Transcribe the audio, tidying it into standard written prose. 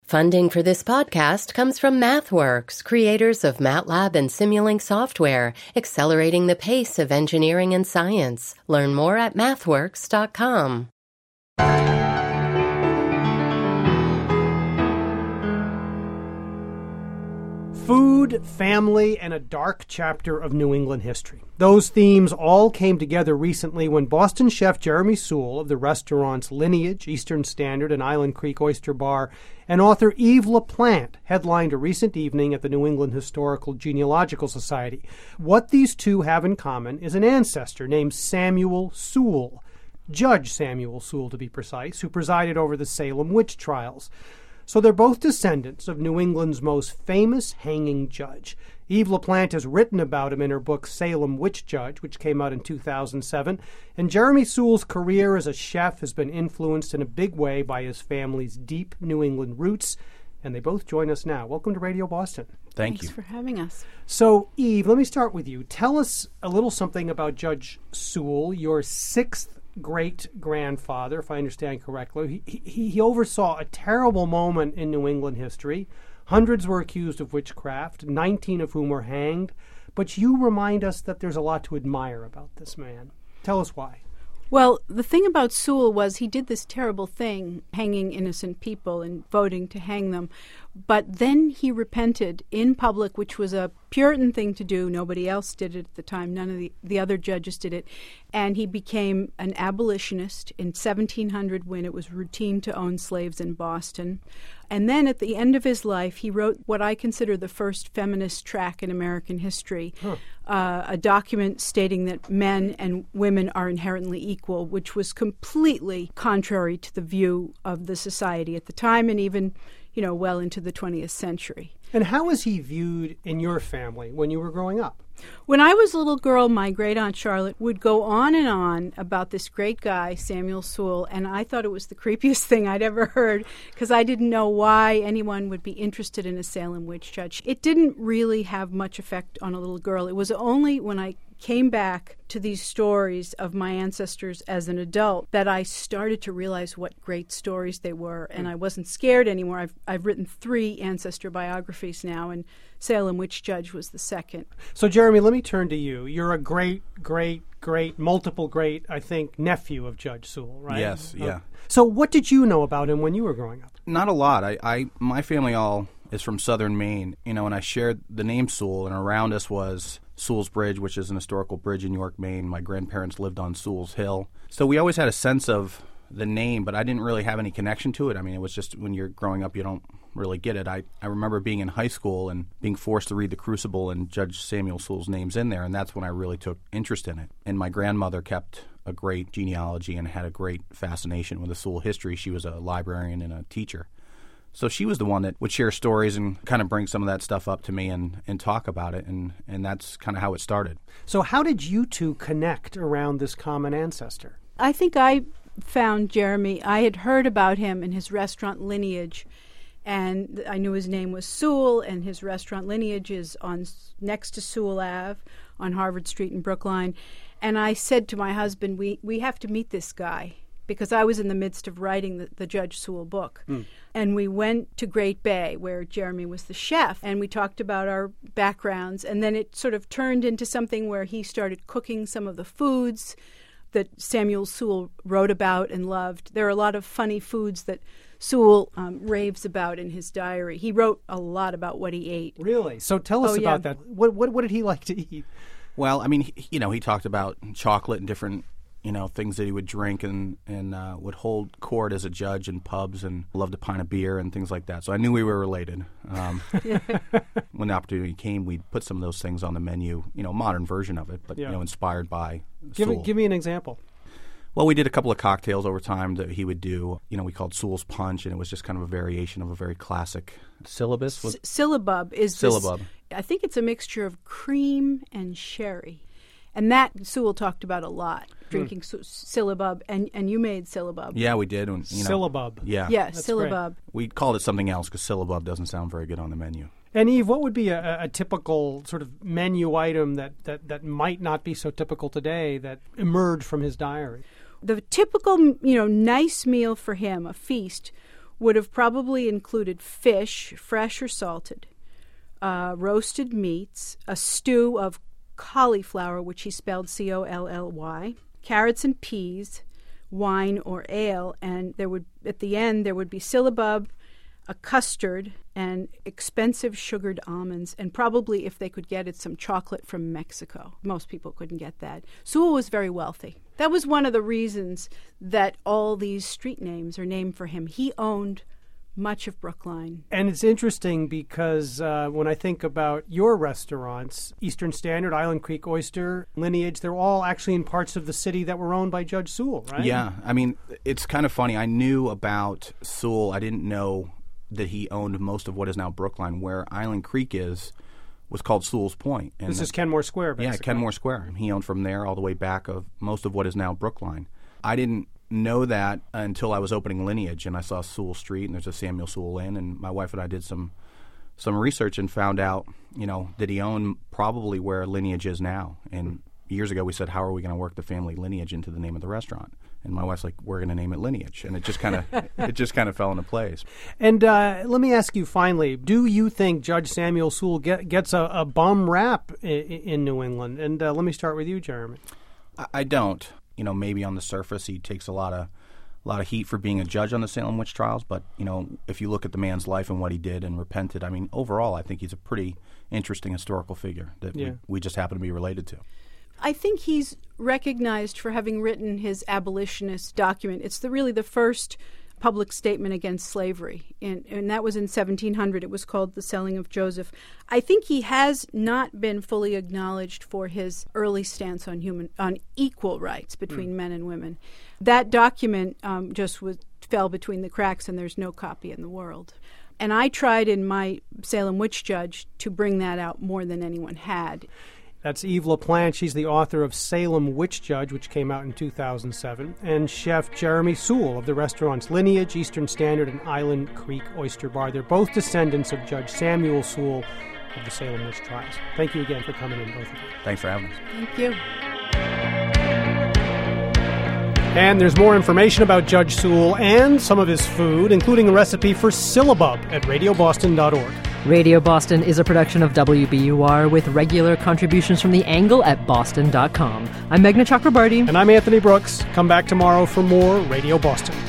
Funding for this podcast comes from MathWorks, creators of MATLAB and Simulink software, accelerating the pace of engineering and science. Learn more at mathworks.com. Food, family, and a dark chapter of New England history. Those themes all came together recently when Boston chef Jeremy Soule of the restaurants Lineage, Eastern Standard, and Island Creek Oyster Bar, and author Yves LaPlante headlined a recent evening at the New England Historical Genealogical Society. What these two have in common is an ancestor named Samuel Soule, Judge Samuel Soule to be precise, who presided over the Salem witch trials. So they're both descendants of New England's most famous hanging judge. Yves LaPlante has written about him in her book Salem Witch Judge, which came out in 2007. And Jeremy Soule's career as a chef has been influenced in a big way by his family's deep New England roots. And they both join us now. Welcome to Radio Boston. Thanks for having us. So, Yves, let me start with you. Tell us a little something about Judge Soule, your sixth great-grandfather, if I understand correctly. He oversaw a terrible moment in New England history. Hundreds were accused of witchcraft, 19 of whom were hanged. But you remind us that there's a lot to admire about this man. Tell us why. Well, the thing about Soule was he did this terrible thing, hanging innocent people and voting to hang them. But then he repented in public, which was a Puritan thing to do. Nobody else did it at the time. None of the other judges did it. And he became an abolitionist in 1700 when it was routine to own slaves in Boston. And then at the end of his life, he wrote what I consider the first feminist tract in American history, a document stating that men and women are inherently equal, which was completely contrary to the view of the society at the time and even, well into the 20th century. And how was he viewed in your family when you were growing up? When I was a little girl, my great-aunt Charlotte would go on and on about this great guy, Samuel Soule, and I thought it was the creepiest thing I'd ever heard because I didn't know why anyone would be interested in a Salem witch judge. It didn't really have much effect on a little girl. It was only when I came back to these stories of my ancestors as an adult that I started to realize what great stories they were, and I wasn't scared anymore. I've written 3 ancestor biographies now, and Salem Witch Judge was the second. So, Jeremy, let me turn to you. You're a great, multiple great, I think, nephew of Judge Soule, right? Yes, yeah. So what did you know about him when you were growing up? Not a lot. My family all is from southern Maine, and I shared the name Soule, and around us was Soule's Bridge, which is an historical bridge in York, Maine. My grandparents lived on Soule's Hill. So we always had a sense of the name, but I didn't really have any connection to it. I mean, it was just when you're growing up, you don't really get it. I remember being in high school and being forced to read The Crucible and Judge Samuel Soule's name's in there, and that's when I really took interest in it. And my grandmother kept a great genealogy and had a great fascination with the Soule history. She was a librarian and a teacher. So she was the one that would share stories and kind of bring some of that stuff up to me and talk about it, and that's kind of how it started. So how did you two connect around this common ancestor? I think I found Jeremy. I had heard about him in his restaurant Lineage, and I knew his name was Soule, and his restaurant Lineage is next to Soule Ave on Harvard Street in Brookline. And I said to my husband, we have to meet this guy, because I was in the midst of writing the Judge Soule book. And we went to Great Bay, where Jeremy was the chef, and we talked about our backgrounds. And then it sort of turned into something where he started cooking some of the foods that Samuel Soule wrote about and loved. There are a lot of funny foods that Soule raves about in his diary. He wrote a lot about what he ate. Really? So tell us about that. What did he like to eat? Well, I mean, he talked about chocolate and different things that he would drink and would hold court as a judge in pubs and loved a pint of beer and things like that. So I knew we were related. When the opportunity came, we put some of those things on the menu, modern version of it, but, inspired by Soule. Give me an example. Well, we did a couple of cocktails over time that he would do. We called Soule's Punch, and it was just kind of a variation of a very classic syllabus. Syllabub is Syllabub. I think it's a mixture of cream and sherry. And that Soule talked about a lot, drinking syllabub, and you made syllabub. Yeah, we did. Syllabub. Yeah, syllabub. Great. We called it something else because syllabub doesn't sound very good on the menu. And Yves, what would be a typical sort of menu item that might not be so typical today that emerged from his diary? The typical, nice meal for him, a feast, would have probably included fish, fresh or salted, roasted meats, a stew of cauliflower, which he spelled C-O-L-L-Y, carrots and peas, wine or ale, and at the end there would be syllabub, a custard, and expensive sugared almonds, and probably, if they could get it, some chocolate from Mexico. Most people couldn't get that. Sewall was very wealthy. That was one of the reasons that all these street names are named for him. He owned much of Brookline. And it's interesting because when I think about your restaurants, Eastern Standard, Island Creek Oyster, Lineage, they're all actually in parts of the city that were owned by Judge Sewall, right? Yeah. I mean, it's kind of funny. I knew about Sewall. I didn't know that he owned most of what is now Brookline. Where Island Creek was called Sewall's Point. And this is Kenmore Square, basically. Yeah, Kenmore Square. He owned from there all the way back of most of what is now Brookline. I didn't know that until I was opening Lineage, and I saw Sewall Street, and there's a Samuel Sewall Inn, and my wife and I did some research and found out, that he owned probably where Lineage is now. And years ago we said, how are we going to work the family lineage into the name of the restaurant? And my wife's like, we're going to name it Lineage. And it just kind of fell into place. And let me ask you finally, do you think Judge Samuel Sewall gets a bum rap in New England? And let me start with you, Jeremy. I don't. Maybe on the surface he takes a lot of heat for being a judge on the Salem witch trials. But, if you look at the man's life and what he did and repented, I mean, overall I think he's a pretty interesting historical figure that we just happen to be related to. I think he's recognized for having written his abolitionist document. It's really the first public statement against slavery, and that was in 1700. It was called The Selling of Joseph. I think he has not been fully acknowledged for his early stance on equal rights between men and women. That document fell between the cracks, and there's no copy in the world. And I tried in my Salem Witch Judge to bring that out more than anyone had. That's Eve LaPlante. She's the author of Salem Witch Judge, which came out in 2007, and Chef Jeremy Sewall of the restaurants Lineage, Eastern Standard, and Island Creek Oyster Bar. They're both descendants of Judge Samuel Sewall of the Salem Witch Trials. Thank you again for coming in, both of you. Thanks for having us. Thank you. And there's more information about Judge Sewall and some of his food, including a recipe for syllabub at radioboston.org. Radio Boston is a production of WBUR with regular contributions from The Angle at boston.com. I'm Meghna Chakrabarty. And I'm Anthony Brooks. Come back tomorrow for more Radio Boston.